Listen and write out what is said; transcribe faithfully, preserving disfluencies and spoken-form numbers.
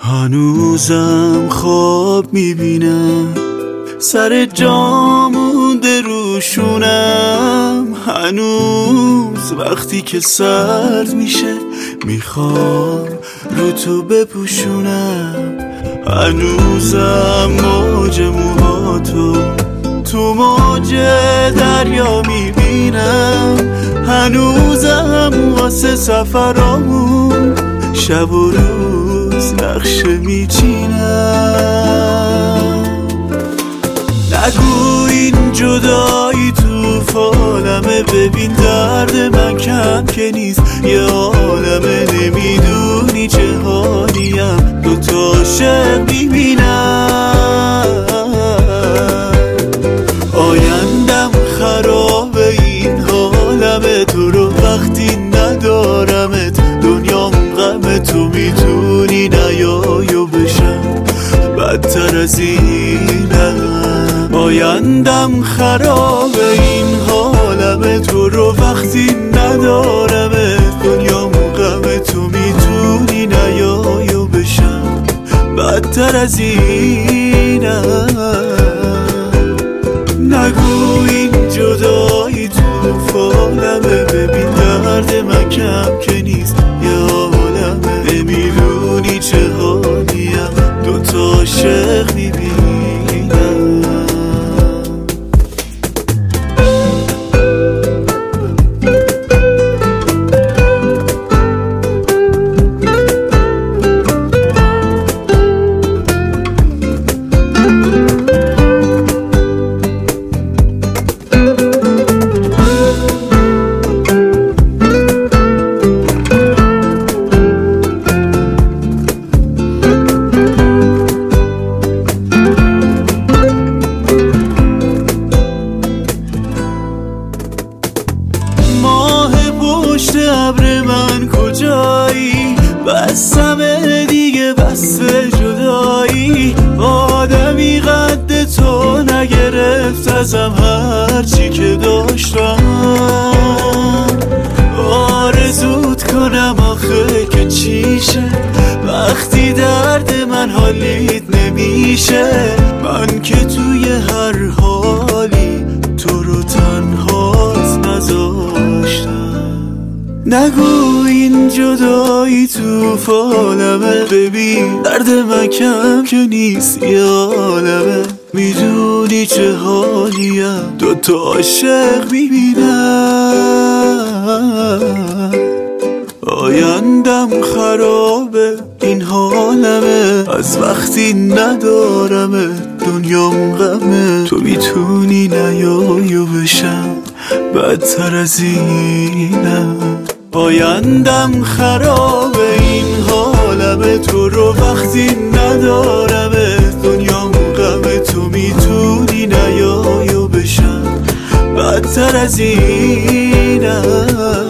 هنوزم خواب میبینم سر جا مونده روشونم، هنوز وقتی که سرد میشه میخوام رو تو بپوشونم، هنوزم موج موهاتو تو موج دریا میبینم، هنوزم واسه سفرامون شب و روز نقشه میچینم. نگو این جدایی تو فالمه، ببین درد من کم که نیست یه عالمه، نمیدونی چه حالیم دوتا عاشق میبینم. آیندم خرابه این حالمه، تو رو وقتی ندارمت دنیام غمه، تو میتونی نیایو بشم بدتر از اینم. آیندم خرابه این حالمه، تو رو وقتی ندارمت دنیام غمه، تو میتونی نیایو بشم بدتر از اینم. نگو این جدایی تو فالمه، ببین درد من کم که نیست یه عالمه، نمیدونی چه حالیم دوتا عاشق میبینم. پشت ابر من کجایی؟ بسم دیگه بس جدایی، آدمی قد تو نگرفت ازم هرچی که داشتم. آرزوت کنم آخه که چیشه وقتی درد من حالیت نمیشه، من که توی هر حالی تو رو تنهات نذاشتم. نگو این جدایی تو فالمه، ببین درد من کم که نیست یه عالمه، میدونی چه حالیم دوتا عاشق میبینم. آیندم خرابه این حالمه، از وقتی ندارمه دنیام غمه، تو میتونی نیایو بشم بدتر از اینم. آیندم خرابه این حالمه، تو رو وقتی ندارمه دنیام غمه، تو میتونی نیایو بشم بدتر از اینم.